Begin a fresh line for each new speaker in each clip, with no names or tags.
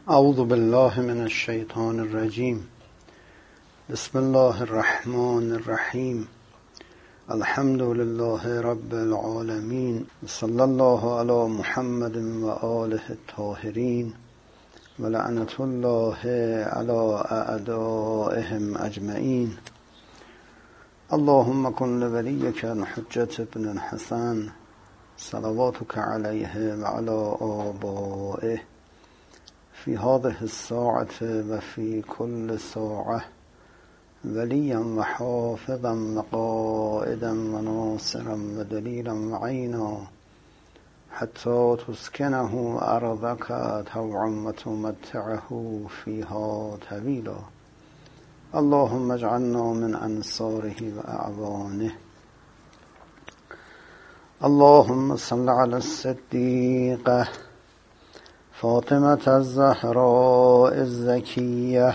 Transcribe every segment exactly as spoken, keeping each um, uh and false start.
اعوذ بالله من الشیطان الرجیم. بسم الله الرحمن الرحیم. الحمد لله رب العالمین. صلی الله علی محمد و آله الطاهرین و لعنت الله علی اعدائهم اجمعین. اللهم کن لولیک الحجة ابن الحسن صلواتك علیه و علی آبائه فی هذه الساعة و فی کل ساعة ولیا و حافظا و قائدا و ناصرا و دلیلا و عینا حتی تسکنه ارضک طوعا و تمتعه فیها طویلا. اللهم اجعلنا من انصاره و اعوانه. اللهم صل علی الصدیقة فاطمة الزهراء الزكية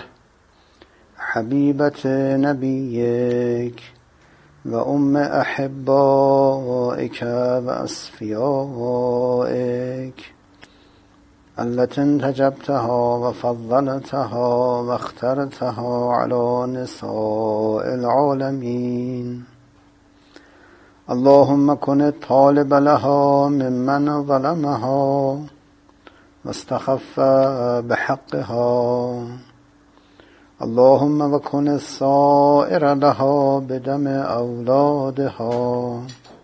حبيبة نبيك وأم أحبائك وأصفيائك التي انتجبتها وفضلتها واخترتها على نساء العالمين. اللهم كن الطالب لها ممن ظلمها واستخف بحقها. اللهم وكن السائر لها بدم أولادها.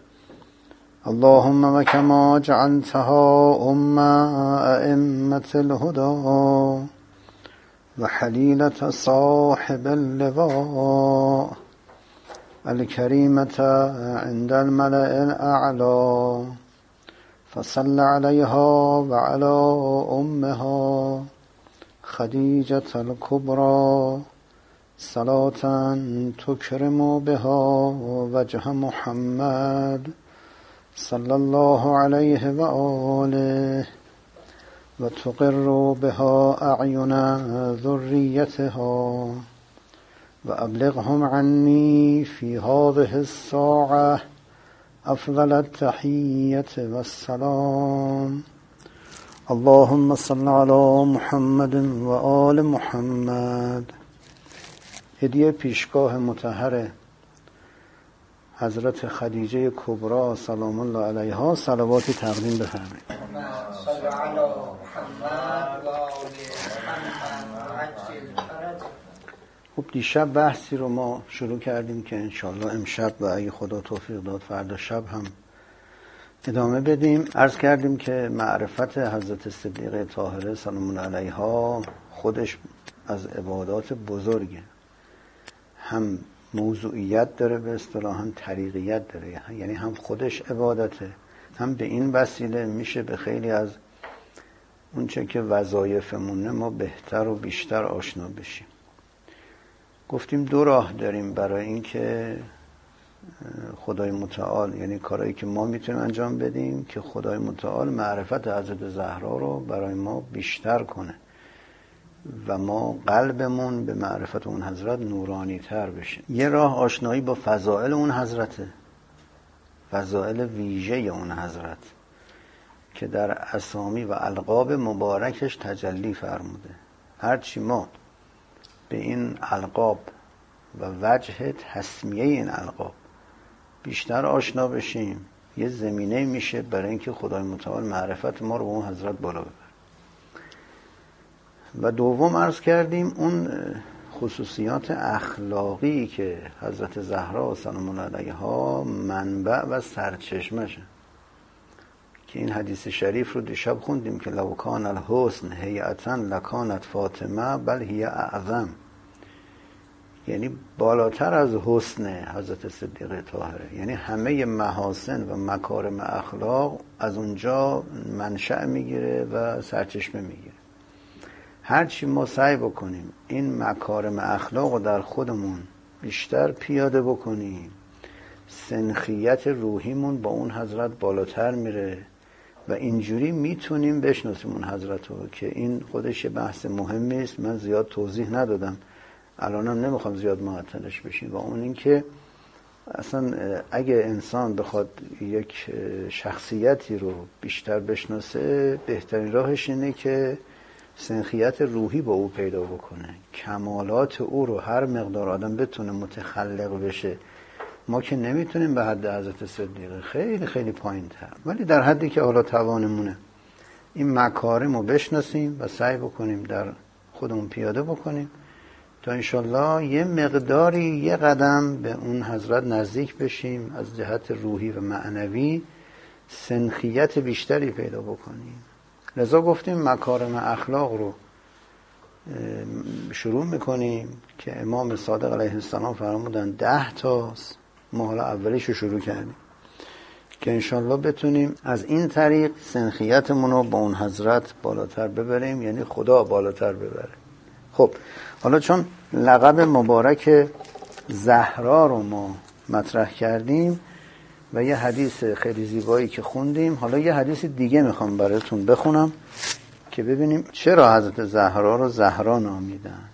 اللهم وكما جعلتها أم أئمة الهدى وحليلة صاحب اللواء الكريمة عند الملأ الأعلى فصل عليها وعلى أمها خديجة الكبرى صلاة تكرم بها وجه محمد صلى الله عليه وآله وتقر بها أعين ذريتها وأبلغهم عني في هذه الساعة أفضل التحية والسلام. اللهم صل على محمد و آل محمد. هدیه پیشگاه مطهر حضرت خدیجه کبری سلام الله علیها صلواتی تقدیم بفرمایید.
صل علی محمد و آل محمد عجل فرجه.
خب دیشب بحثی رو ما شروع کردیم که انشالله امشب و اگه خدا توفیق داد فردا شب هم ادامه بدیم. عرض کردیم که معرفت حضرت صدیقه طاهره سلام الله علیها خودش از عبادات بزرگه، هم موضوعیت داره، به اصطلاح هم طریقیت داره، یعنی هم خودش عبادته، هم به این وسیله میشه به خیلی از اونچه که وظایفمونه ما بهتر و بیشتر آشنا بشیم. گفتیم دو راه داریم برای اینکه خدای متعال، یعنی کارهایی که ما میتونیم انجام بدیم که خدای متعال معرفت حضرت زهرا رو برای ما بیشتر کنه و ما قلبمون به معرفت اون حضرت نورانی تر بشه. یه راه آشنایی با فضائل اون حضرته، فضائل ویژه اون حضرت که در اسامی و القاب مبارکش تجلی فرموده. هرچی ما به این القاب و وجه تسمیه این القاب بیشتر آشنا بشیم، یه زمینه میشه برای اینکه خدای متعال معرفت ما رو به اون حضرت بالا ببره. و دوم عرض کردیم اون خصوصیات اخلاقی که حضرت زهرا سلام الله علیها منبع و سرچشمشه، که این حدیث شریف رو دیشب خوندیم که لو کان الحسن هیئتا لکانت فاطمه بل هی اعظم، یعنی بالاتر از حسن حضرت صدیقه طاهره، یعنی همه محاسن و مکارم اخلاق از اونجا منشأ میگیره و سرچشمه میگیره. هرچی ما سعی بکنیم این مکارم اخلاق رو در خودمون بیشتر پیاده بکنیم، سنخیت روحیمون با اون حضرت بالاتر میره و اینجوری میتونیم بشناسیم اون حضرت رو، که این خودش بحث مهمی است. من زیاد توضیح ندادم، الانم نمیخوام زیاد معطلش بشیم. و اون این که اصلا اگه انسان بخواد یک شخصیتی رو بیشتر بشناسه، بهترین راهش اینه که سنخیت روحی با او پیدا بکنه، کمالات او رو هر مقدار آدم بتونه متخلق بشه. ما که نمیتونیم به حد حضرت صدیقه، خیلی خیلی پایین تر، ولی در حدی که حالا توانمونه این مکارم رو بشناسیم و سعی بکنیم در خودمون پیاده بکنیم تا انشالله یه مقداری یه قدم به اون حضرت نزدیک بشیم، از جهت روحی و معنوی سنخیت بیشتری پیدا بکنیم. لذا گفتیم مکارم اخلاق رو شروع میکنیم که امام صادق علیه السلام فرمودن ده تاست، ما حالا اولیش رو شروع کردیم که انشالله بتونیم از این طریق سنخیتمون رو با اون حضرت بالاتر ببریم، یعنی خدا بالاتر ببره. خب حالا چون لقب مبارک زهرا رو ما مطرح کردیم و یه حدیث خیلی زیبایی که خوندیم، حالا یه حدیث دیگه میخوام براتون بخونم که ببینیم چرا حضرت زهرا رو زهرا نامیدن.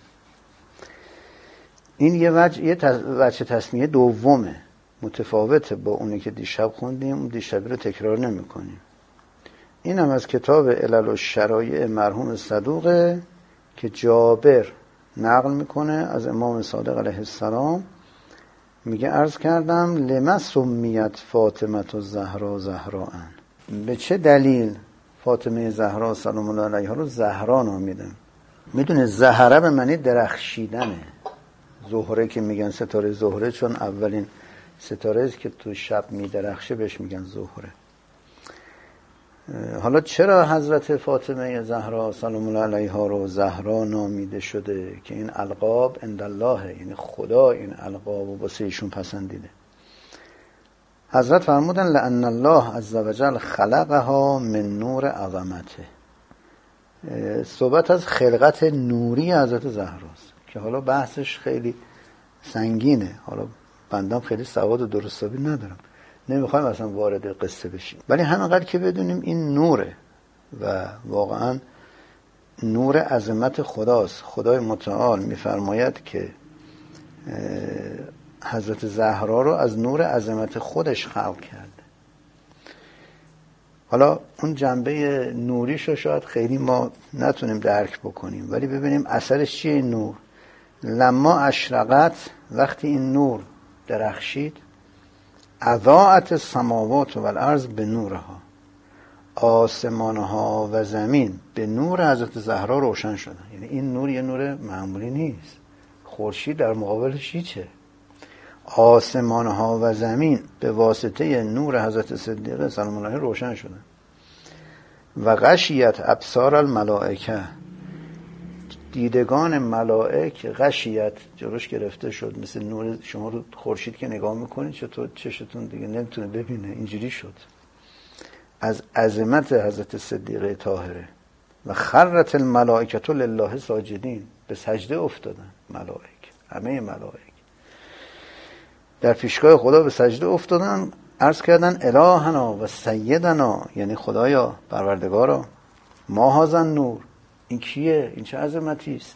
این یه وجه, یه وجه تسمیه دومه، متفاوته با اونی که دیشب خوندیم. اون دیشبی رو تکرار نمی کنیم. این هم از کتاب علل و شرایع مرحوم صدوقه که جابر نقل میکنه از امام صادق علیه السلام. میگه عرض کردم لما سمیت فاطمه الزهرا زهراء، به چه دلیل فاطمه زهرا سلام الله علیها رو زهرا نامیدن؟ میدونه زهره به معنی درخشیدنه. زهره که میگن ستاره زهره چون اولین ستاره است که تو شب میدرخشه بهش میگن زهره. حالا چرا حضرت فاطمه زهرا سلام الله علیها رو زهرا نامیده شده؟ که این القاب عند الله، یعنی خدا این القاب رو واسه ایشون پسندیده. حضرت فرمودن لأن الله عز وجل خلقها من نور عظمته. صحبت از خلقت نوری حضرت زهراست که حالا بحثش خیلی سنگینه. حالا بندم خیلی سواد و درستابی ندارم، نمیخوایم اصلا وارد قصه بشیم، ولی همینقدر که بدونیم این نوره و واقعا نور عظمت خداست. خدای متعال میفرماید که حضرت زهرا رو از نور عظمت خودش خلق کرده. حالا اون جنبه نوریش رو شاید خیلی ما نتونیم درک بکنیم، ولی ببینیم اثرش چیه این نور. لما اشرقت، وقتی این نور درخشید، اضاءت السماوات و الارض به نورها، آسمانها و زمین به نور حضرت زهرا روشن شدن. یعنی این نور یه نور معمولی نیست. خورشید در مقابلش چیه؟ آسمانها و زمین به واسطه نور حضرت صدیقه سلام الله علیها روشن شدن. و غشیت ابصار الملائکه، دیدگان ملائک غشیت جلوش گرفته شد. مثل نور شما رو خورشید که نگاه میکنید چطور چشتون دیگه نمیتونه ببینه، اینجوری شد از عظمت حضرت صدیقه طاهره. و خرت الملائکه لله ساجدین، به سجده افتادن ملائک، همه ملائک در پیشگاه خدا به سجده افتادن، عرض کردن الهنا و سیدنا، یعنی خدایا پروردگارا، ما هازن نور، این کیه؟ این چه عظمتی است؟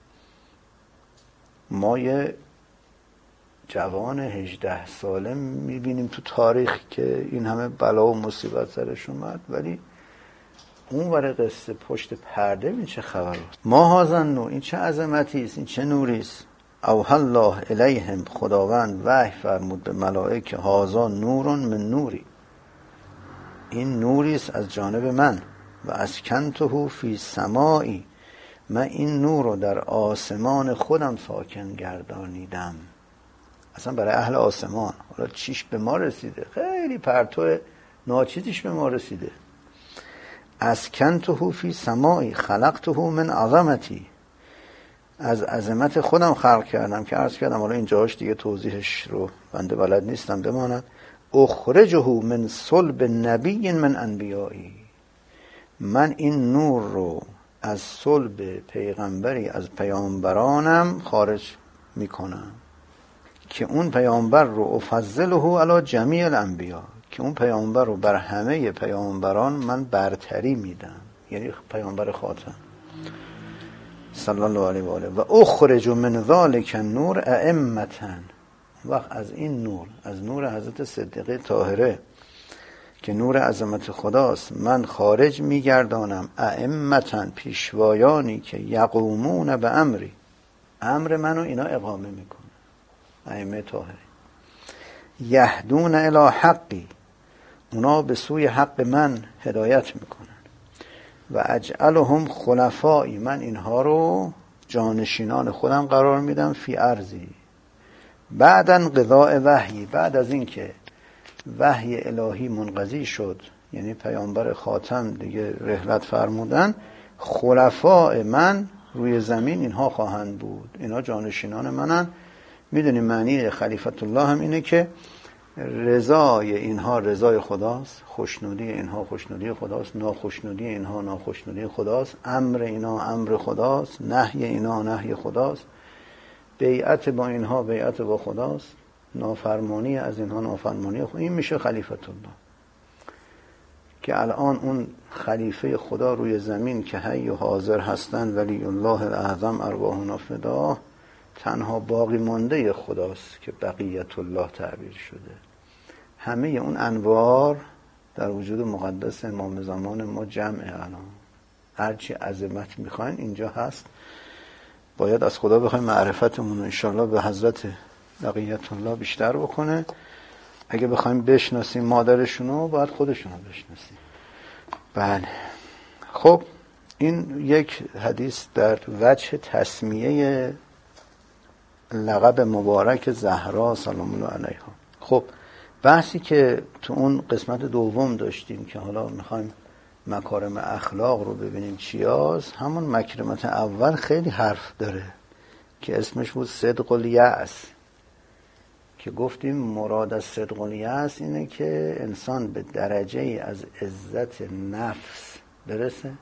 ما یه جوان هجده ساله میبینیم تو تاریخ که این همه بلا و مصیبت سرش اومد، ولی اون ور قصه پشت پرده این چه خبر است؟ ما هازن نور، این چه عظمتی است؟ این چه نوری است؟ اوحی الله الیهم، خداوند وحی فرمود به ملائکه هازا نورون من نوری، این نوری است از جانب من. و اسکنته فی سمائی، من این نور رو در آسمان خودم ساکن گردانیدم. اصلا برای اهل آسمان، حالا چیش به ما رسیده، خیلی پرتو ناچیزیش به ما رسیده. اسکنته فی سمائی خلقته من عظمتی، از عظمت خودم خلق کردم که عرض کردم، حالا این جاهاش دیگه توضیحش رو بنده بلد نیستم بماند. اخرجه من صلب نبی من انبیایی، من این نور رو از صلب پیغمبری از پیامبرانم خارج میکنم که اون پیامبر رو افضله علی جمیع الانبیا، که اون پیامبر رو بر همه پیامبران من برتری میدم، یعنی پیامبر خاتم صلی الله علیه و آله. و اخرج من ذلک النور ائمه، وقت از این نور، از نور حضرت صدیقه طاهره که نور عظمت خداست، من خارج میگردانم ائمةً پیشوایانی که یقومون به امری، امر منو اینا اقامه میکنه، ائمه طاهری، یهدون الی حقی، اونا به سوی حق من هدایت میکنن، و اجعلهم خلفایی، من اینها رو جانشینان خودم قرار میدم، فی ارضی، بعد انقضاء وحی، بعد از این که وحی الهی منقضی شد، یعنی پیامبر خاتم دیگه رحلت فرمودن، خلفاء من روی زمین اینها خواهند بود، اینها جانشینان منن. میدونیم معنی خلیفت الله هم اینه که رضای اینها رضای خداست، خوشنودی اینها خوشنودی خداست، ناخوشنودی اینها ناخوشنودی خداست، امر اینها امر خداست، نهی اینها نهی خداست، بیعت با اینها بیعت با خداست، نافرمانی از اینها نافرمانی خدا. این میشه خلیفت الله، که الان اون خلیفه خدا روی زمین که حی و حاضر هستن، ولی الله الاعظم ارواحنا فداه، تنها باقی مانده خداست که بقیت الله تعبیر شده. همه اون انوار در وجود مقدس امام زمان ما جمعه، الان هرچی عظمت میخواین اینجا هست. باید از خدا بخوایم معرفتمون رو انشاءالله به حضرت بقیت الله بیشتر بکنه. اگه بخوایم بشناسیم مادرشونو، باید خودشونو بشناسیم. بله، خب این یک حدیث در وجه تسمیه لقب مبارک زهرا سلام الله علیها. خب بحثی که تو اون قسمت دوم داشتیم که حالا میخوایم مکارم اخلاق رو ببینیم چیاست، همون مکرمت اول خیلی حرف داره که اسمش بود صدق الیأس، که گفتیم مراد از صدق الیأس اینه که انسان به درجه از عزت نفس برسه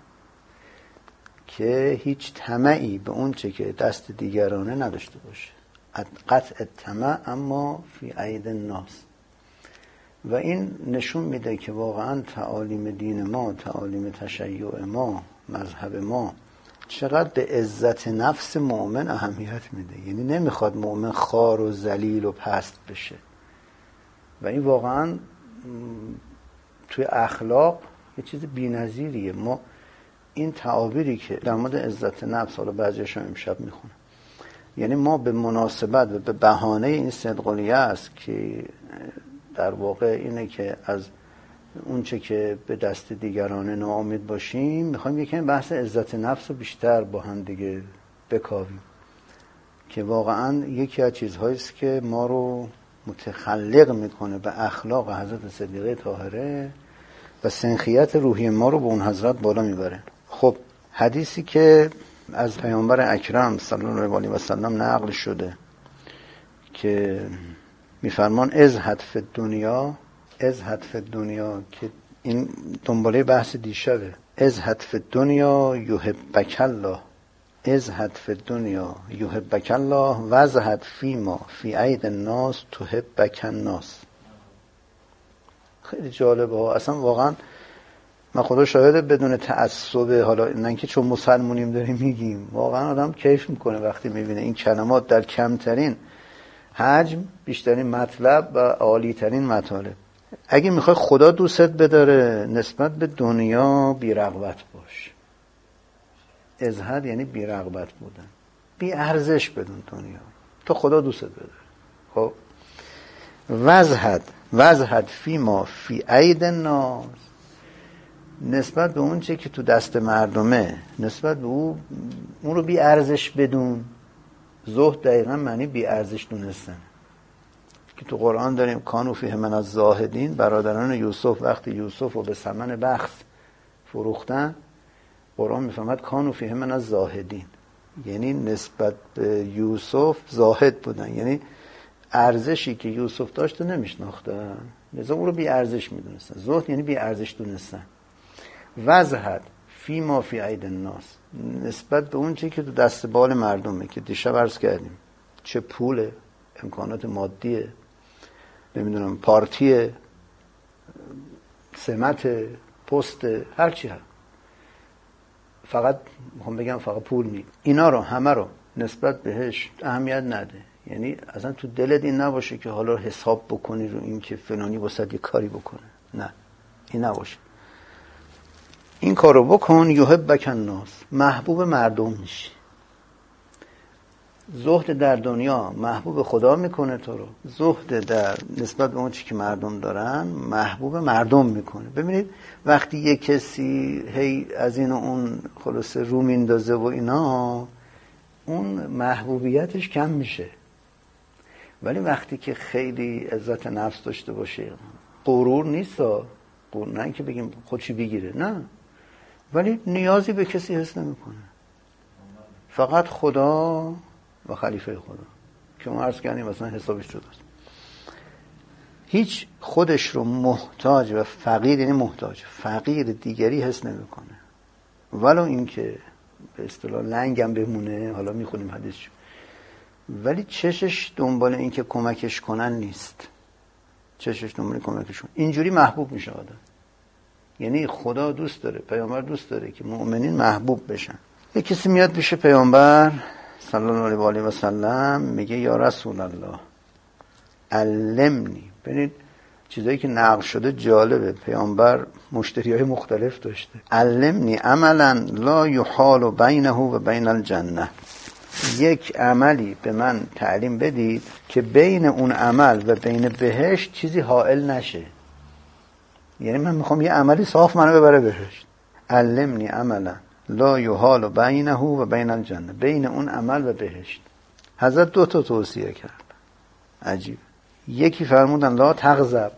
که هیچ طمعی به اون چه که دست دیگرانه نداشته باشه، قطع طمع اما فی اید الناس. و این نشون میده که واقعا تعالیم دین ما، تعالیم تشیع ما، مذهب ما چقدر به عزت نفس مؤمن اهمیت میده. یعنی نمیخواد مؤمن خوار و ذلیل و پست بشه، و این واقعا توی اخلاق یه چیز بی‌نظیریه. ما این تعابیری که در مورد عزت نفس، حالا بعضیش هم امشب میخونم، یعنی ما به مناسبت و به بهانه این صدق الیأس که در واقع اینه که از اون چه که به دست دیگران ناامید باشیم، میخوایم یکم بحث عزت نفس رو بیشتر با هم دیگه بکاویم، که واقعا یکی از چیزهایی است که ما رو متخلق میکنه به اخلاق حضرت صدیقه طاهره و سنخیت روحی ما رو به اون حضرت بالا میبره. خب حدیثی که از پیامبر اکرم صلی الله علیه و سلم نقل شده که میفرمان ازهد فی الدنیا، ازهد فی الدنیا، که این دنباله بحث دیشبه، ازهد فی الدنیا یحبک الله، ازهد فی الدنیا یحبک الله وازهد فیما فی اید الناس تحبک الناس. خیلی جالبه ها، اصلا واقعا من خدا شاهده بدون تعصب، حالا نه که چون مسلمونیم داریم میگیم، واقعا آدم کیف میکنه وقتی میبینه این کلمات در کمترین حجم بیشترین مطلب و عالیترین مطالب. اگه میخوای خدا دوستت بداره، نسبت به دنیا بی رغبت باش. ازهد یعنی بی رغبت بودن، بی ارزش بدون دنیا تو خدا دوستت بداره. خب وزهد وزهد فی ما فی اید الناس، نسبت به اون چه که تو دست مردمه، نسبت به اون اون رو بی ارزش بدون. زهد دقیقا معنی بی ارزش دونستن، که تو قرآن داریم کانوا فیه من الزاهدین، برادران یوسف وقتی یوسف رو به ثمن بخس فروختن، قرآن میفهمد کانوا فیه من الزاهدین، یعنی نسبت به یوسف زاهد بودن، یعنی ارزشی که یوسف داشت نمیشناختن، لذا اون رو بی ارزش میدونستن. زهد یعنی بی ارزش دونستن. وزهد فی ما فی اید الناس، نسبت به اون چی که تو دست بال مردمه، که دیشب عرض کردیم، چه پول، امکانات مادیه، نمیدونم پارتیه، سمت، پست، هر چی هست، فقط میخوام بگم فقط پول نی، اینا رو همه رو نسبت بهش اهمیت نده. یعنی اصلا تو دلت این نباشه که حالا حساب بکنی رو این که فلانی واسه یه کاری بکنه، نه، این نباشه. این کارو بکن یحبک الناس، محبوب مردم میشی. زهد در دنیا محبوب خدا میکنه تو رو، زهد در نسبت به اون چی که مردم دارن محبوب مردم میکنه. ببینید وقتی یه کسی هی از این و اون خلاصه رو میندازه و اینا، اون محبوبیتش کم میشه. ولی وقتی که خیلی عزت نفس داشته باشه، غرور نیست، غرور نه که بگیم خودشی بگیره، نه، ولی نیازی به کسی حس نمیکنه، فقط خدا و خلیفه خدا که ما عرض کردیم مثلا حسابش جداست. هیچ خودش رو محتاج و فقیر، یعنی محتاج فقیر دیگری حس نمیکنه، ولو اینکه به اصطلاح لنگم بمونه، حالا میخونیم حدیثشو، ولی چشش دنبال این که کمکش کنن نیست، چشش دنبال کمکش کنن. اینجوری محبوب میشه آدم. یعنی خدا دوست داره، پیامبر دوست داره که مؤمنین محبوب بشن. یک کسی میاد پیش پیامبر صلی الله علیه و سلم میگه یا رسول الله علمنی. ببینید چیزایی که نقل شده جالبه، پیامبر مشتریای مختلف داشته. علمنی عملا لا یحال بینه و بین الجنه، یک عملی به من تعلیم بدید که بین اون عمل و بین بهشت چیزی حائل نشه. یعنی من میخوام یه عملی صاف منو ببره بهشت. علمنی عملا لا یحال بینه و بین الجنه، بین اون عمل و بهشت. حضرت دو تا توصیه کرد عجیب. یکی فرمودن لا تغضب،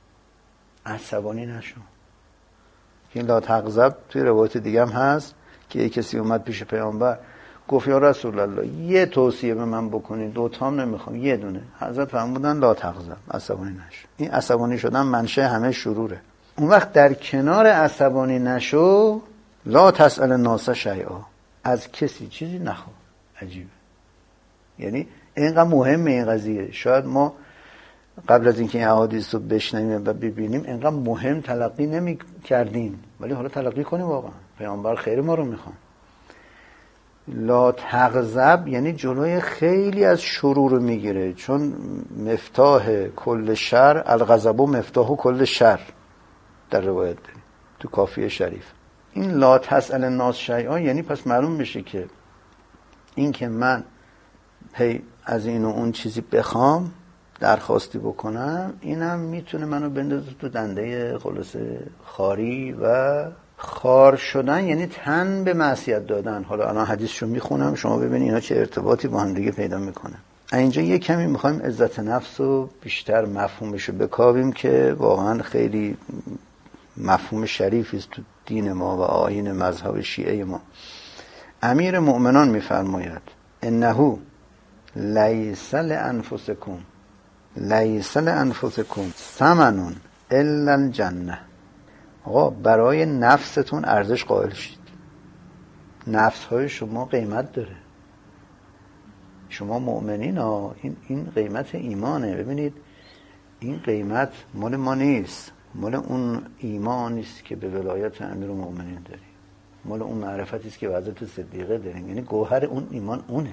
عصبانی نشو. این لا تغضب توی روایت دیگه هم هست که یک کسی اومد پیش پیامبر گفت یا رسول الله یه توصیه به من بکنید، دو تام نمیخوام، یه دونه. حضرت فرمودن لا تغضب، عصبانی نشو. این عصبانی شدن منشأ همه شروره. اون وقت در کنار عصبانی نشو، لا تسأل الناس شیئا، از کسی چیزی نخوا. عجیبه. یعنی اینقدر مهمه این قضیه. شاید ما قبل از اینکه این احادیث رو بشنویم و ببینیم اینقدر مهم تلقی نمی کردیم، ولی حالا تلقی کنیم. واقعا پیامبر خیر ما رو میخوان. لا تغضب یعنی جلوی خیلی از شرور رو میگیره، چون مفتاح کل شر الغضب و مفتاح کل شر در روایت داریم تو کافیه شریف. این لا تسأل الناس شیئا یعنی پس معلوم میشه که این که من هی از این و اون چیزی بخوام، درخواستی بکنم، اینم میتونه منو بندازه تو دنده خلاصه خاری و خار شدن، یعنی تن به معصیت دادن. حالا الان حدیثشو میخونم شما ببینید اینا چه ارتباطی با هم دیگه پیدا میکنه. اینجا یه کمی میخوایم عزت نفس رو بیشتر مفهومشو بکاویم که واقعا خیلی مفهوم شریفی است تو دین ما و آیین مذهب شیعه ما. امیر مؤمنان میفرماید انه لیس لانفسکم لیس لانفسکم ثمن الا الجنه. آقا برای نفستون ارزش قائل شید. نفس های شما قیمت داره. شما مؤمنین ها، این این قیمت ایمانه. ببینید این قیمت مال ما نیست، مال اون ایمانی است که به ولایت امیرالمؤمنین داریم، مال اون معرفتی است که به حضرت صدیقه داریم. یعنی گوهر اون ایمان اونه.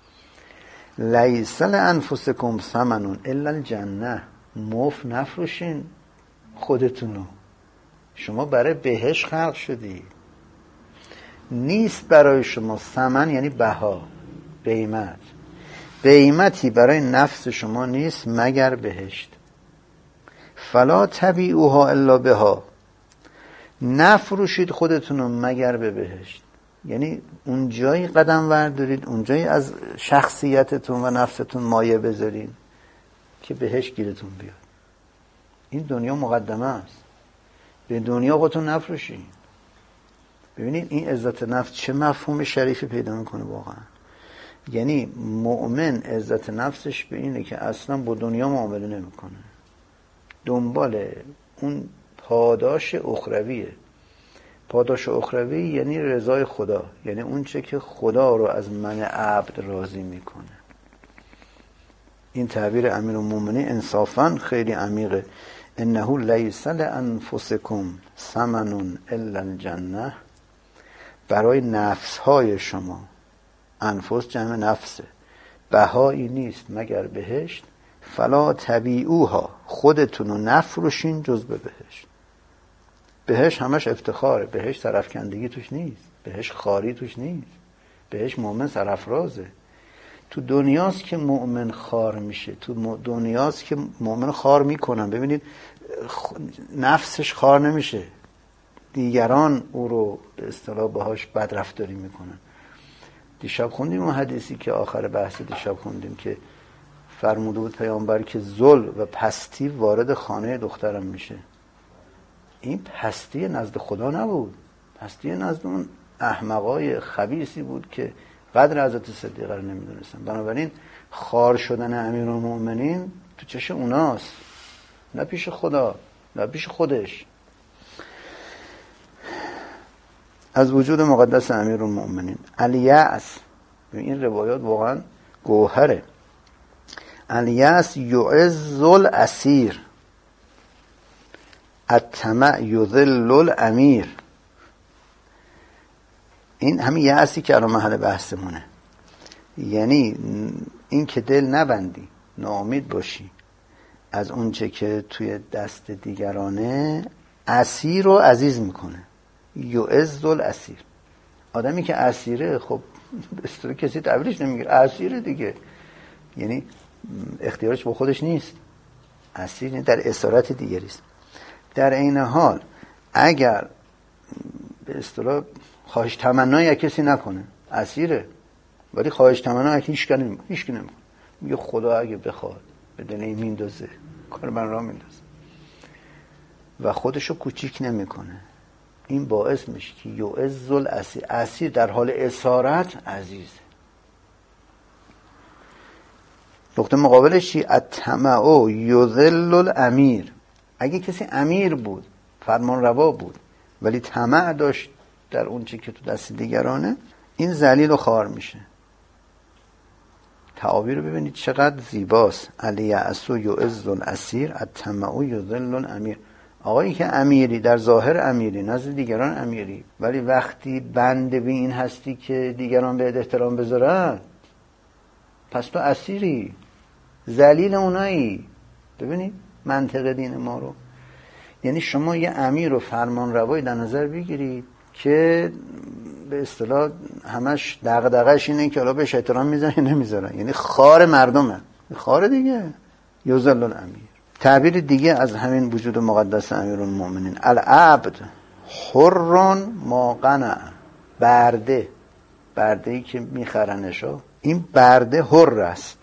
لیس لانفسکم ثمن الا الجنه. مفت نفروشین خودتونو، شما برای بهشت خلق شدی. نیست برای شما ثمن یعنی بها، قیمت، قیمتی برای نفس شما نیست مگر بهشت. فلا تبیعوها الا بها، نفروشید خودتونو مگر به بهشت. یعنی اون جایی قدم وردارید، اون جایی از شخصیتتون و نفستون مایه بذارید که بهشت گیرتون بیاد. این دنیا مقدمه است، به دنیا خودتون نفروشید. ببینید این عزت نفس چه مفهوم شریفی پیدا میکنه واقعا. یعنی مؤمن عزت نفسش به اینه که اصلا با دنیا معامله نمیکنه، دنبال اون پاداش اخرویه. پاداش اخروی یعنی رضای خدا، یعنی اون چه که خدا رو از من عبد راضی میکنه. این تعبیر امیرالمومنین انصافا خیلی عمیقه. انه لیس لانفسکم ثمن الا الجنه. برای نفس های شما، انفس جمع نفسه، بهایی نیست مگر بهشت. فلا تبیعوها، خودتونو نفروشین جز به بهشت. بهش همش افتخاره، بهش سرفکندگی توش نیست، بهش خاری توش نیست، بهش مؤمن سرافرازه. تو دنیاست که مؤمن خار میشه، تو دنیاست که مؤمن خار میکنن. ببینید نفسش خار نمیشه، دیگران او رو به اصطلاح باهاش بدرفتاری میکنن. دیشب خوندیم اون حدیثی که آخر بحث دیشب خوندیم که فرموده بود پیامبر که ذل و پستی وارد خانه دخترم میشه. این پستی نزد خدا نبود، پستی نزد اون احمقای خبیثی بود که قدر حضرت صدیقه رو نمیدونستن. بنابراین خار شدن امیرالمؤمنین تو چش اوناست، نه پیش خدا، نه پیش خودش. از وجود مقدس امیرالمؤمنین الیأس، این روایات واقعا گوهره. الیأس یعز الاسیر، الطمع یذل الامیر. این همین یأسی که الان محل بحثمونه، یعنی این که دل نبندی، ناامید باشی از اونچه که توی دست دیگرانه، اسیر رو عزیز میکنه. یعز الاسیر، آدمی که اسیره خب استوری کسی تحویلش نمیگیره، اسیره دیگه، یعنی اختیارش با خودش نیست، اسیر در اسارت دیگری است. در این حال اگر به اصطلاح خواهش تمنای کسی نکنه، اسیره، ولی خواهش تمنای هیچ کی نمیکنه، هیچ کی نمیکنه. میگه خدا اگه بخواد به دل این میندازه، کار من راه میندازه و خودشو کوچیک نمیکنه. این باعث میشه که یعز الاسیر، اسیر در حال اسارت عزیزه. نقطه مقابلش چی؟ الطمع یذل الامیر. اگه کسی امیر بود، فرمان روا بود، ولی طمع داشت در اون چی که تو دست دیگرانه، این ذلیل و خوار میشه. تعابیر رو ببینید چقدر زیباست. الیأس یعز الاسیر، الطمع یذل الامیر. آقایی که امیری، در ظاهر امیری، نزد دیگران امیری، ولی وقتی بنده به این هستی که دیگران بهت احترام بذارن، پس تو اسیری، ذلیل اونایی. ببینید منطق دین ما رو، یعنی شما یه امیر و فرمان روایی در نظر بگیرید که به اصطلاح همش دغدغه‌اش اینه که حالا بهش احترام میذارن یا نمیذارن، یعنی خار مردمه، خار دیگه، یذل الامیر. تعبیر دیگه از همین وجود مقدس امیرالمؤمنین، العبد حر ما قنع. برده، برده‌ای که میخرنشو، این برده حر است،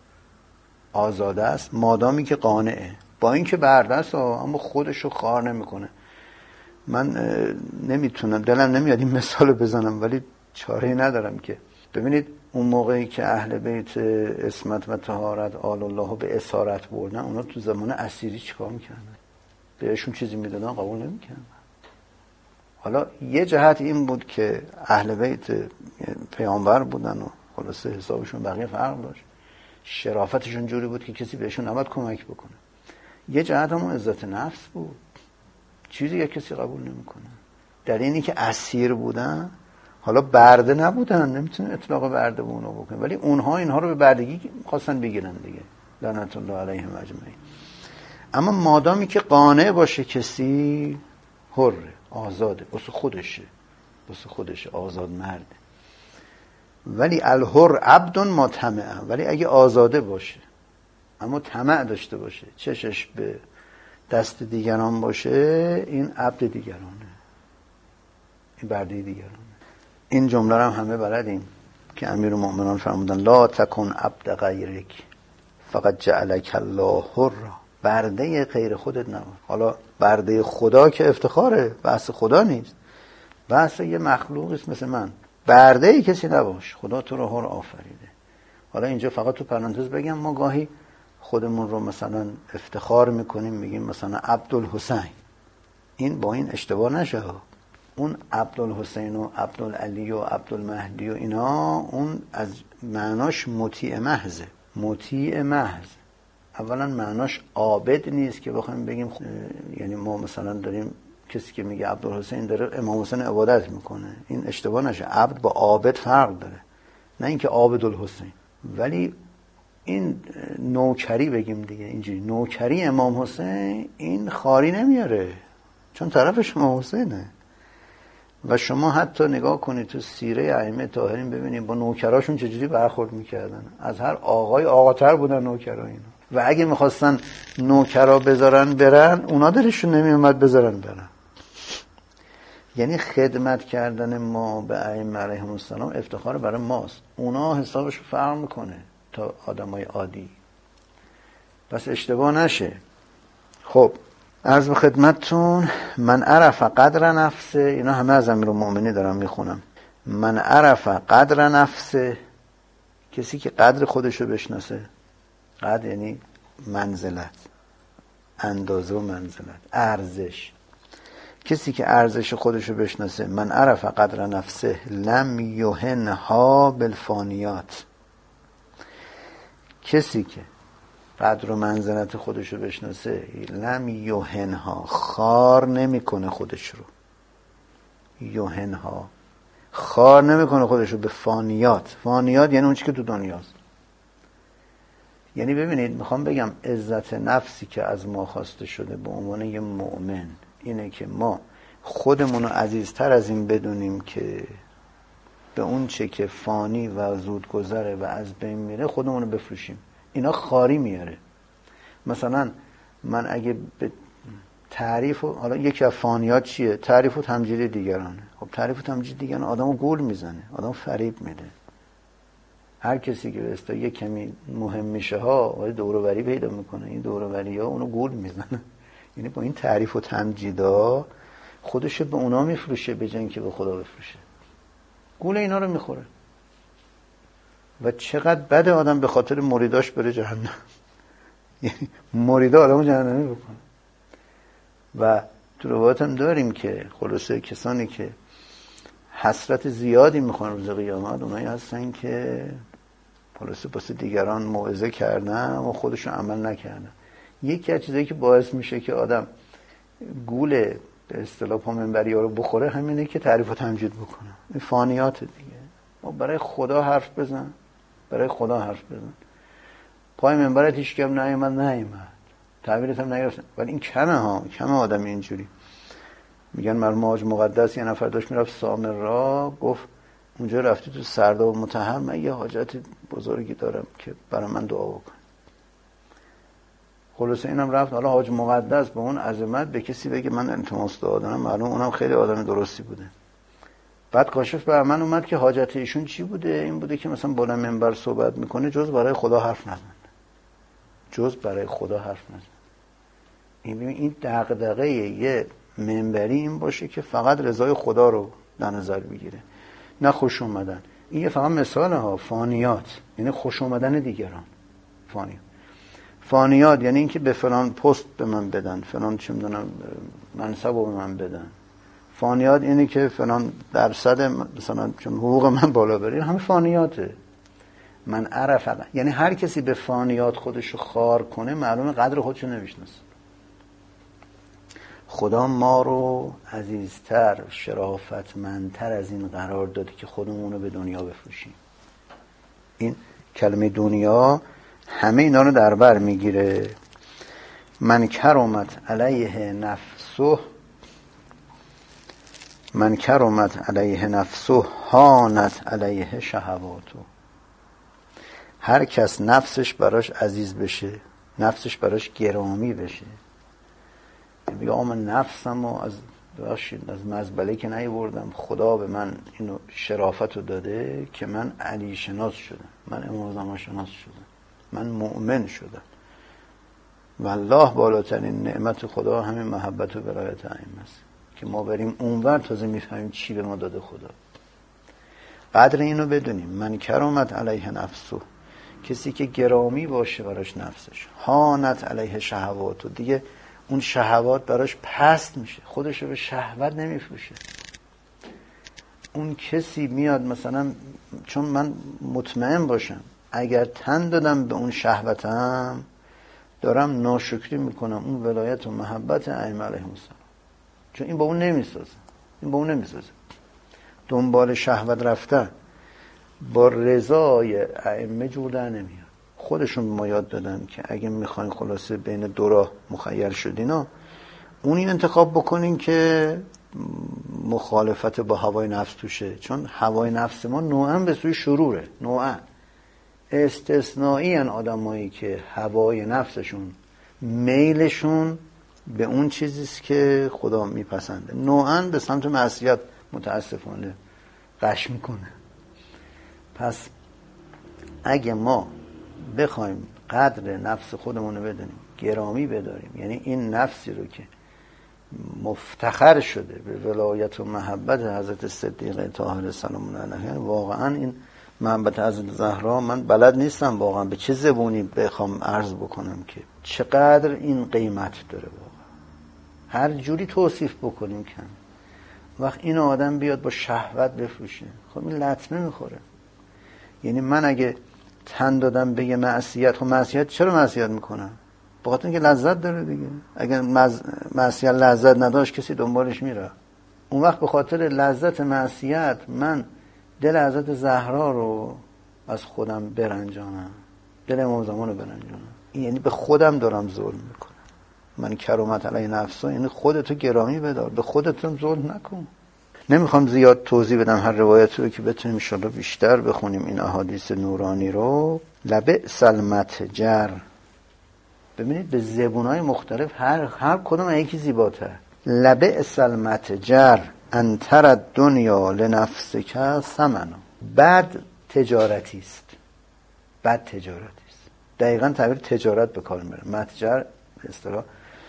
آزاده است، مادامی که قانعه. با این که برده است اما خودشو خار نمیکنه. من نمیتونم، دلم نمیاد این مثالو بزنم، ولی چاره‌ای ندارم که. ببینید اون موقعی که اهل بیت عصمت و طهارت آل الله به اسارت بردن، اونا تو زمان اسیری چیکار میکردن؟ بهشون چیزی میدادن قبول نمیکردن. حالا یه جهت این بود که اهل بیت پیامبر بودن و خلاصه حسابشون بقیه فرق داشت، شرافتشون جوری بود که کسی بهشون نباید کمک بکنه. یه جهت هم عزت نفس بود، چیزی که کسی قبول نمیکنه. در اینی که اسیر بودن، حالا برده نبودن، نمیتونه اطلاق برده به اونا بکنه، ولی اونها اینها رو به بردگی خواستن بگیرن دیگه، لعنت الله علیهم اجمعین. اما مادامی که قانع باشه کسی، حره، آزاده، واسه خودشه، واسه خودشه، آزاد مرده. ولی الحر عبد ما طمع، ولی اگه آزاده باشه اما طمع داشته باشه، چشش به دست دیگران باشه، این عبد دیگرانه، این برده دیگرانه. این جمله رو هم همه بلدیم که امیرالمؤمنین فرمودن لا تکن عبد غیرک فقط جعلک الله حرا. برده غیر خودت نباش. حالا برده خدا که افتخاره، بحث خدا نیست، بحث یه مخلوقی است مثل من. برده کسی نباش، خدا تو رو حر آفریده. حالا اینجا فقط تو پرانتز بگم، ما گاهی خودمون رو مثلا افتخار میکنیم، میگیم مثلا عبدالحسین. این با این اشتباه نشه، اون عبدالحسین و عبدالعلی و عبدالمهدی و اینا، اون از معناش مطیع محضه. مطیع محض اولا معناش عابد نیست که بخوایم بگیم خ... یعنی ما مثلا داریم کسی که میگه عبدالحسین داره امام حسین عبادت میکنه، این اشتباه نشه. عبد با عابد فرق داره، نه اینکه عابدالحسین. ولی این نوکری بگیم دیگه، اینجوری نوکری امام حسین، این خاری نمیاره، چون طرف شما حسینه. و شما حتی نگاه کنید تو سیره ائمه طاهرین ببینید با نوکراشون چجوری برخورد میکردن. از هر آقای آقاتر بودن نوکرا اینا. و اگه میخواستن نوکرا بذارن برن، اونا دلشون نمیومد بذارن برن. یعنی خدمت کردن ما به ائمه علیهم السلام افتخار برای ماست. اونا حسابش فرق میکنه تا آدمای عادی. پس اشتباه نشه. خب عرض به خدمتتون، من عرف قدر نفسه، اینا همه از امیرالمؤمنین دارم میخونم. من عرف قدر نفسه، کسی که قدر خودشو بشناسه. قدر یعنی منزلت، اندازه و منزلت، ارزش. کسی که ارزش خودشو بشناسه، من عرف قدر نفسه لم یهنها بالفانیات. کسی که قدر و منزلت خودشو بشناسه، لم یهنها، خار نمیکنه خودش رو. یهنها، خار نمیکنه خودشو به فانیات. فانیات یعنی اون چی که تو دنیاست. یعنی ببینید، میخوام بگم عزت نفسی که از ما خواسته شده به عنوان یه مؤمن اینه که ما خودمونو عزیزتر از این بدونیم که به اون چه که فانی و زود گذره و از بین میره خودمونو بفروشیم. اینا خاری میاره. مثلا من اگه به تعریف و حالا یکی از فانیات چیه؟ تعریف و تمجید دیگرانه. خب تعریف و تمجید دیگران آدمو گول میزنه، آدمو فریب میده. هر کسی که به اصطلاح یک کمی مهم میشه ها دور و بری پیدا میکنه. این دور و بری ها اونو گول میزنه. یعنی با این تعریف و تمجیدا خودش به اونا میفروشه به جای اینکه به خدا بفروشه. گول اینا رو میخوره. و چقدر بده آدم به خاطر مریداش بره جهنم. یعنی مریدا آدمو جهنمی بکنه. و تو روایت هم داریم که خلاصه کسانی که حسرت زیادی میخوان روز قیامت، اونایی هستن که خلاصه واسه دیگران موعظه کردن و خودشون عمل نکردن. یکی از چیزایی که باعث میشه که آدم گول به اصطلاح پا منبری ها رو بخوره همینه که تعریف و تمجید بکنه. این فانیات دیگه. ما برای خدا حرف بزن، برای خدا حرف بزن. پای منبرت هیچ کم نیومد نیومد تعبیرت هم نگرفتن، ولی این کمه ها، کمه آدم اینجوری. میگن مرحوم حاج مقدس یه نفر داشت میرفت سامر را، گفت اونجا رفتی تو سرداب مطهر، من یه حاجت بزرگی دارم که برای من دعا بکن. خلاصه اینم رفت. حالا حاج مقدس به اون عظمت به کسی بگه من التماس دعا دارم، معلوم اونم خیلی آدم درستی بوده. بعد کاشف بر من اومد که حاجت ایشون چی بوده؟ این بوده که مثلا بالا منبر صحبت میکنه جز برای خدا حرف نزنه، جز برای خدا حرف نزنه. این این دغدغه یه منبری این باشه که فقط رضای خدا رو در نظر بگیره، نه خوش اومدن. این یه فقط مثال ها. فانیات یعنی خوش اومدن دیگران. فانیات فانیات یعنی اینکه به فلان پست به من بدن، فلان چه میدونم منصب رو به من بدن. فانیات اینه که فلان درصد مثلا چون حقوق من بالا بره. همه فانیاته. من عرف فقط. یعنی هر کسی به فانیات خودشو خار کنه معلومه قدر خودشو نمیشناسه. خدا ما رو عزیزتر، شرافتمندتر از این قرار داده که خودمون رو به دنیا بفروشیم. این کلمه دنیا همه اینا رو در بر میگیره. من کرمت علیه نفسه، من کرمت علیه نفسه هانت علیه شهواتو. هر کس نفسش براش عزیز بشه، نفسش براش گرامی بشه، میگه آقا من نفسم رو از باشید از مزبله که نیاوردم، خدا به من اینو شرافت رو داده که من علی شناس شدم، من امام زمان شناس شدم، من مؤمن شدم. والله بالاترین نعمت خدا همین محبت و ولایت ائمه است که ما بریم اونور تازه میفهمیم چی به ما داده خدا. قدر اینو بدونیم. من کرامت علیه نفسو، کسی که گرامی باشه براش نفسش، هانت علیه شهواتو، دیگه اون شهوات براش پست میشه، خودشو به شهوت نمیفروشه. اون کسی میاد مثلا، چون من مطمئن باشم اگر تن دادم به اون شهوتم دارم ناشکری میکنم اون ولایت و محبت ائمه علیهم السلام، چون این با اون نمیسازه. این با اون نمیسازه. دنبال شهوت رفتن با رضای ائمه جور در نمیاد. خودشون ما یاد دادن که اگه میخواین خلاصه بین دو راه مخیر شدینا، اونی انتخاب بکنین که مخالفت با هوای نفس توشه، چون هوای نفس ما نوعاً به سوی شروره. نوعاً استثنایی ان آدمایی که هوای نفسشون میلشون به اون چیزیست که خدا میپسنده، نوعاً به سمت معصیت متاسفانه قش میکنه. پس اگه ما بخوایم قدر نفس خودمون رو بدونیم، گرامی بداریم، یعنی این نفسی رو که مفتخر شده به ولایت و محبت حضرت صدیقه طاهره سلام الله علیها، واقعا این محبت حضرت زهرا من بلد نیستم واقعا به چه زبونی بخوام عرض بکنم که چقدر این قیمت داره. واقعا هر جوری توصیف بکنیم کم. وقت این آدم بیاد با شهوت بفروشه، خب این لطمه میخوره. یعنی من اگه تن دادم به یه معصیت، خب معصیت چرا معصیت میکنم؟ بخاطر اینکه لذت داره دیگه. اگر معصیت لذت نداشت کسی دنبالش میره. اون وقت به خاطر لذت معصیت من دل حضرت زهرا رو از خودم برنجانم، دل امام زمان رو برنجانم. یعنی به خودم دارم ظلم میکنم. من کرامت علی نفسا، یعنی خودتو گرامی بدار، به خودتون ظلم نکن. نمیخوام زیاد توضیح بدم هر روایت رو که بتونیم انشالله بیشتر بخونیم این احادیث نورانی رو. لبئس المتجر، ببینید به زبونهای مختلف هر هر کدوم یکی زیباتر. لبئس المتجر ان تر الدنیا لنفسک ثمنا. بد تجارتی است، بد تجارتی است. دقیقاً تعبیر تجارت به کار میبره. متجر به اصطلاح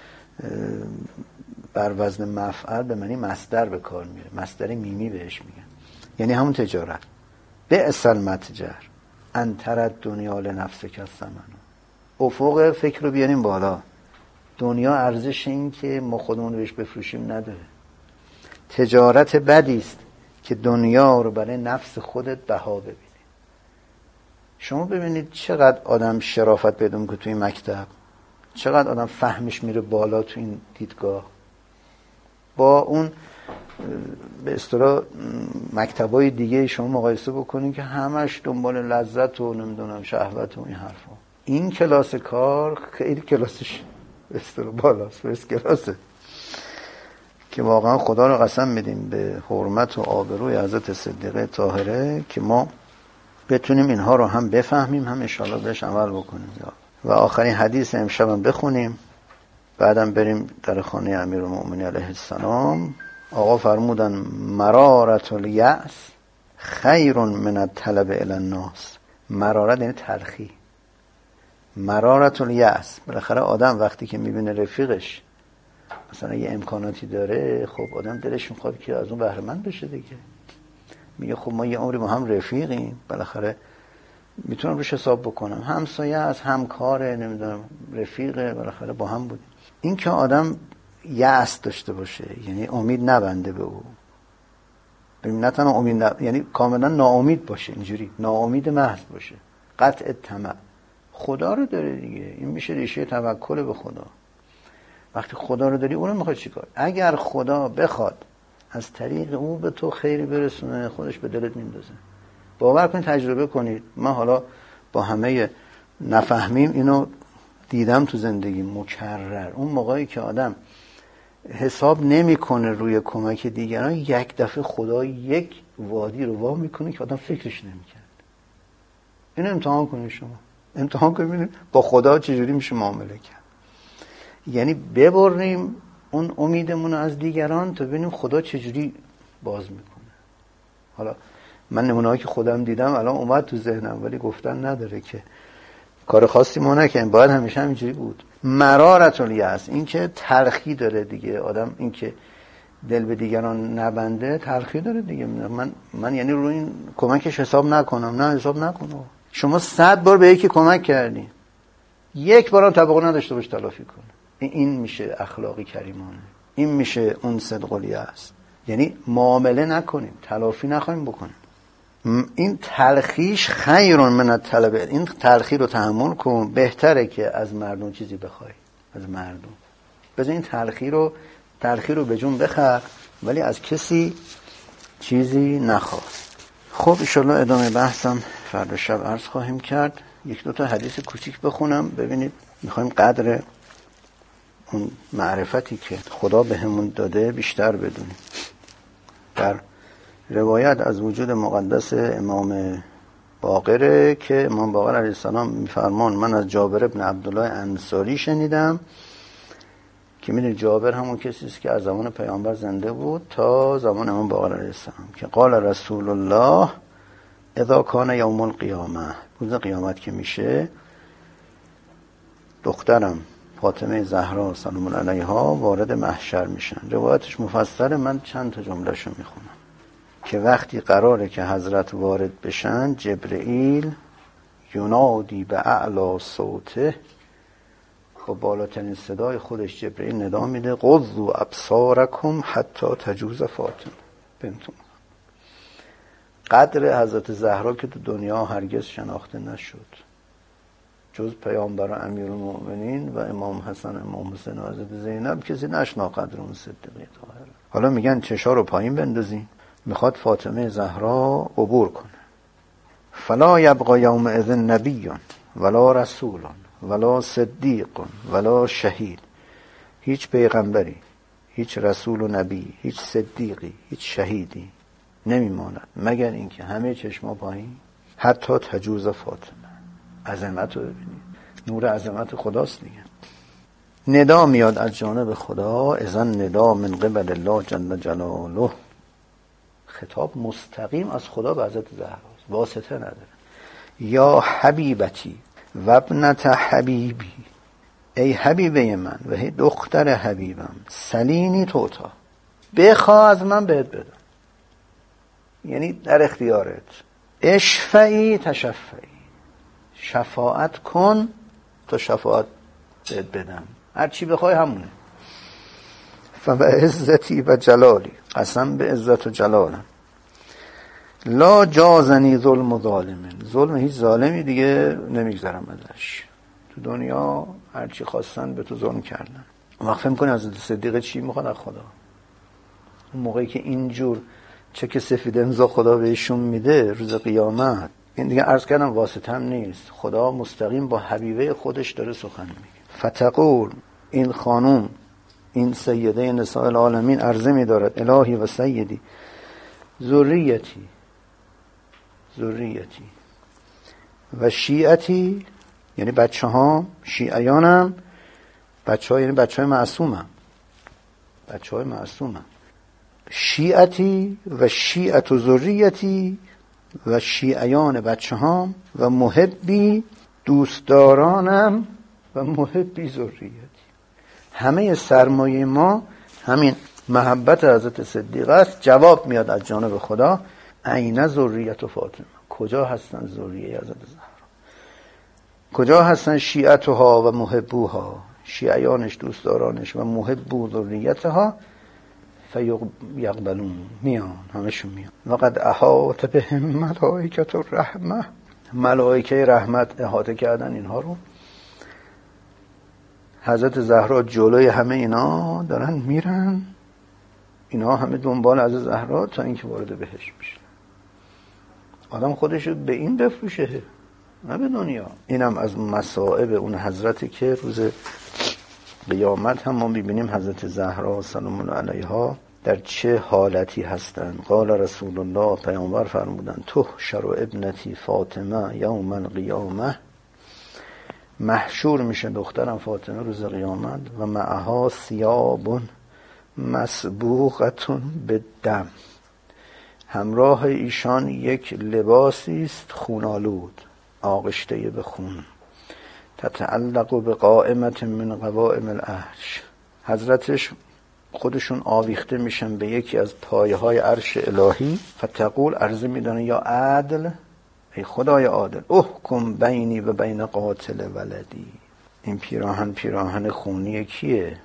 بر وزن مفعل به معنی مصدر به کار میره، مصدر میمی بهش میگن، یعنی همون تجارت. بئس المتجر ان تر الدنیا لنفسک ثمنا. افق فکر رو بیاریم بالا. دنیا ارزش این که ما خودمون بهش بفروشیم نداره. تجارت بدی است که دنیا رو برای نفس خودت بها ببینی. شما ببینید چقدر آدم شرافت پیدا میکنه تو این مکتب، چقدر آدم فهمش میره بالا تو این دیدگاه، با اون به اصطلاح مکتبای دیگه شما مقایسه بکنین که همش دنبال لذت و نمیدونم شهوت و این حرفا. این کلاس کار خیلی کلاسش به اصطلاح بالاست، فرست کلاسه، که واقعا خدا رو قسم میدیم به حرمت و آبروی حضرت صدیقه طاهره که ما بتونیم اینها رو هم بفهمیم، هم انشاءالله بهش عمل بکنیم. و آخرین حدیث امشب هم بخونیم، بعدم بریم در خانه امیرالمؤمنین علیه السلام. آقا فرمودن مرارت الیأس خیر من الطلب الی الناس. مرارت یعنی تلخی. مرارت الیأس، بالاخره آدم وقتی که میبینه رفیقش مثلا یه امکاناتی داره، خب آدم دلش میخواد که از اون بهره مند بشه دیگه. میگه خب ما یه عمری ما هم رفیقیم، بالاخره میتونم روش حساب بکنم، همسایه از همکاره، نمیدونم رفیقه، بالاخره با هم بودیم. این که آدم یأس داشته باشه، یعنی امید نبنده به او، ببین نه تنها امید نب... یعنی کاملا ناامید باشه، اینجوری ناامید محض باشه، قطع طمع. خدا رو داره دیگه، این میشه ریشه توکل به خدا. وقتی خدا رو داری اونو میخواد چیکار؟ اگر خدا بخواد از طریق او به تو خیری برسونه، خودش به دلت میندازه. باور کنید، تجربه کنید. من حالا با همه نفهمیم اینو دیدم تو زندگی مکرر. اون موقعی که آدم حساب نمیکنه روی کمک دیگران، یک دفعه خدا یک وادی رو وا میکنه که آدم فکرش نمیکرد. اینو امتحان کنید، شما امتحان کنید ببینید با خدا چجوری میشه معامله کرد. یعنی ببریم اون امیدمون از دیگران تا ببینیم خدا چجوری باز میکنه. حالا من نمونه‌ای که خودم دیدم الان اومد تو ذهنم، ولی گفتن نداره که کار خاصی ما نکنیم، باید همیشه همینجوری بود. مرارت الیأس، این که تلخی داره دیگه آدم، این که دل به دیگران نبنده تلخی داره دیگه. من من یعنی رو این کمکش حساب نکنم، نه حساب نکنم. شما صد بار به یکی کمک کردی، یک بارم طبقه نداشته باش تلافی کنه. این میشه اخلاقی کریمانه، این میشه اون صدق الیأس. یعنی معامله نکنیم، تلافی نخوایم بکنیم. این تلخیش خیر من الطلب، این تلخی رو تحمل کن، بهتره که از مردم چیزی بخوای، از مردم بذار این تلخی رو تلخی رو به جون بخر، ولی از کسی چیزی نخواست. خب انشالله ادامه بحثم فردا شب عرض خواهیم کرد. یک دو تا حدیث کوچیک بخونم ببینید، میخوایم قدر اون معرفتی که خدا به همون داده بیشتر بدونیم. در روایت از وجود مقدس امام باقره که امام باقر علیه السلام میفرمان من از جابر ابن عبدالله انصاری شنیدم که میدونید جابر همون کسی است که از زمان پیامبر زنده بود تا زمان امام باقر علیه السلام که قال رسول الله اذا کان یوم القیامه، روز قیامت که میشه دخترم فاطمه زهرا سلام الله علیها وارد محشر میشن. روایتش مفصله، من چند تا جملهشو میخونم که وقتی قراره که حضرت وارد بشن جبرئیل ینادی به اعلی صوته، با بالاترین صدای خودش جبرئیل ندا میده غضوا ابصارکم حتی تجوز فاطمه بنتم. قدر حضرت زهرا که تو دنیا هرگز شناخته نشد جز پیامبر امیرالمؤمنین و امام حسن امام حسین و حضرت زینب، کسی نشنا قدر اون صدیقه طاهره. حالا میگن چشا رو پایین بندازین، میخواد فاطمه زهرا عبور کنه. فلا یبقى یومئذ نبی ولا رسول ولا صدیق ولا شهید، هیچ پیغمبری، هیچ رسول و نبی، هیچ صدیقی، هیچ شهیدی نمیماند مگر اینکه همه چشما پایین حتی تجوز فاطمه. عظمت رو ببینید، نور عظمت خداست دیگه. ندا میاد از جانب خدا، اذن ندا من قبل الله جل جلاله، خطاب مستقیم از خدا به حضرت زهراست، واسطه نداره. یا حبیبتی و ابنت حبیبی، ای حبیبه من و ای دختر حبیبم، سلینی توتا، بخواه از من بهت بدم، یعنی در اختیارت. اشفعی تشفعی، شفاعت کن تا شفاعت بهت بدم، هر چی بخوای همونه. فبعزتی و جلالی، قسم به عزت و جلالم، لا جازنی ظلم و ظالمین، ظلم هیچ ظالمی دیگه نمیگذرم ازش. تو دنیا هر چی خواستن به تو ظلم کردن. وقت فهم کنی حضرت صدیقه چی میخواد از خدا؟ اون موقعی که اینجور چک سفید امضا خدا بهشون میده روز قیامت، این دیگه عرض کردم واسطه هم نیست، خدا مستقیم با حبیبه خودش داره سخن میگه. فتقول، این خانوم، این سیده نساء العالمین عرضه میدارد الهی و سیدی ذریتی، ذریتی و شیعتی، یعنی بچه ها، شیعیانم، بچه ها یعنی بچه های معصومم، بچه های معصومم، شیعتی و شیعت و ذریتی و شیعیان بچه هام و محبی دوستدارانم و محبی ذریتی. همه سرمایه ما همین محبت حضرت صدیقه است. جواب میاد از جانب خدا عین ذریت و فاطمه، کجا هستن ذریه حضرت زهرا، کجا هستن شیعتها و محبوها، شیعیانش دوستدارانش و محبو ذریتها، فیقبلون، میان، همشون میان. وقد احاط بهم ملائکه الرحمه، ملائکه رحمت احاطه کردن اینها رو. حضرت زهرا جلوی همه اینا دارن میرن، اینا همه دنبال حضرت زهرا تا اینکه وارد بهشت میشه. آدم خودشو به این بفروشه نه به دنیا. اینم از مصائب اون حضرتی که روز قیامت هم ما میبینیم حضرت زهرا سلام الله علیها در چه حالتی هستن. قال رسول الله، پیامبر فرمودن تحشر ابنتی فاطمه یوم القیامه، محشور میشه دخترم فاطمه روز قیامت و معها ثیاب مسبوغتون به دم، همراه ایشان یک لباسی است خونالود، آغشته به خون، تتعلق به قائمت من قوائم العرش، حضرتش خودشون آویخته میشن به یکی از پایه های عرش الهی. فتقول، عرضه میدانه یا عدل، ای خدای عادل، احکم بینی و بین قاتل ولدی. این پیراهن پیراهن خونی کیه؟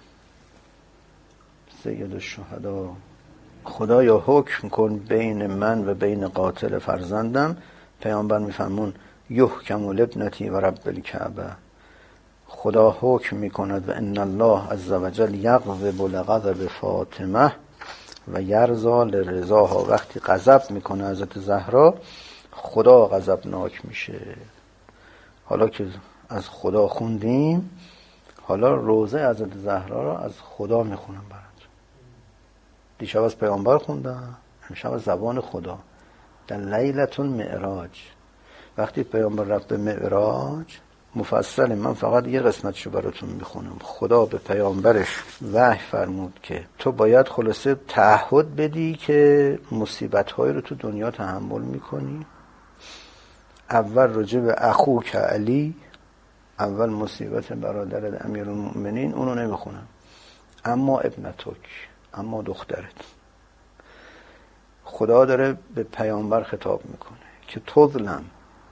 سید الشهدا. خدایا حکم کن بین من و بین قاتل فرزندم. پیامبر میفرمون یحکم لابنتی و رب الکعبه، خدا حکم میکند و ان الله عز وجل یغضب لغضب فاطمه و یرضا لرضاها. وقتی غضب میکنه حضرت زهرا، خدا غضبناک میشه. حالا که از خدا خوندیم، حالا روزه حضرت زهرا را از خدا میخونم برات. دیشب از پیامبر خوندم، امشب از زبان خدا. در لیلة المعراج وقتی پیامبر رفت به معراج مفصل، من فقط یه قسمتشو براتون میخونم. خدا به پیامبرش وحی فرمود که تو باید خلاصه تعهد بدی که مصیبت‌های رو تو دنیا تحمل میکنی. اول راجع به اخوک علی، اول مصیبت برادرت امیرالمؤمنین، اونو نمیخونم. اما ابنتک، اما دخترت. خدا داره به پیامبر خطاب میکنه که تظلم،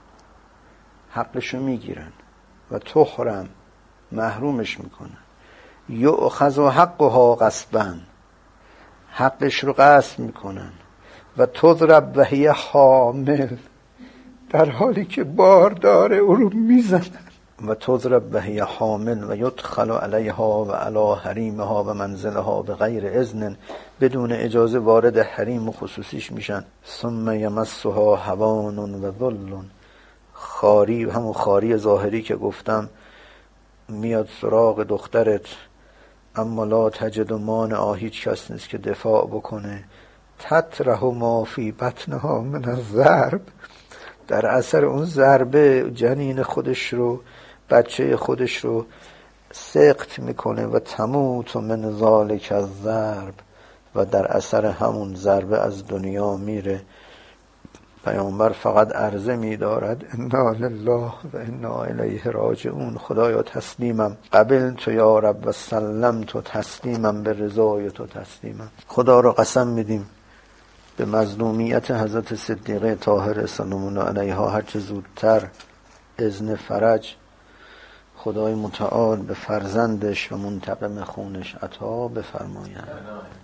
حقشو میگیرن، و تحرم، محرومش میکنن. یؤخذ حقها غصبا، حقش رو غصب میکنن. و تضرب و هی حامل، در حالی که بار داره او رو میزنن. و تضرب و هی حامل و یدخل علیها و علی حریمها و منزلها به غیر اذن، بدون اجازه وارد حریم و خصوصیش میشن. ثم یمسها هوان و ذل، خاری، همون خاری ظاهری که گفتم، میاد سراغ دخترت، اما لا تجد مانعا، هیچ کس نیست که دفاع بکنه. تطرح ما فی بطنها من الضرب، در اثر اون ضربه جنین خودش رو، بچه خودش رو سقط میکنه. و تموت من ذالک الضرب، و در اثر همون ضربه از دنیا میره. پیامبر فقط عرضه می‌دارد انا لله و انا الیه راجعون. خدایا تسلیمم، قبل تو یا رب و سلم تو تسلیمم، به رضای تو تسلیمم. خدا را قسم میدیم به مظلومیت حضرت صدیقه طاهره سلام الله علیها هرچه زودتر اذن فرج خدای متعال به فرزندش و منتقم خونش عطا بفرماید.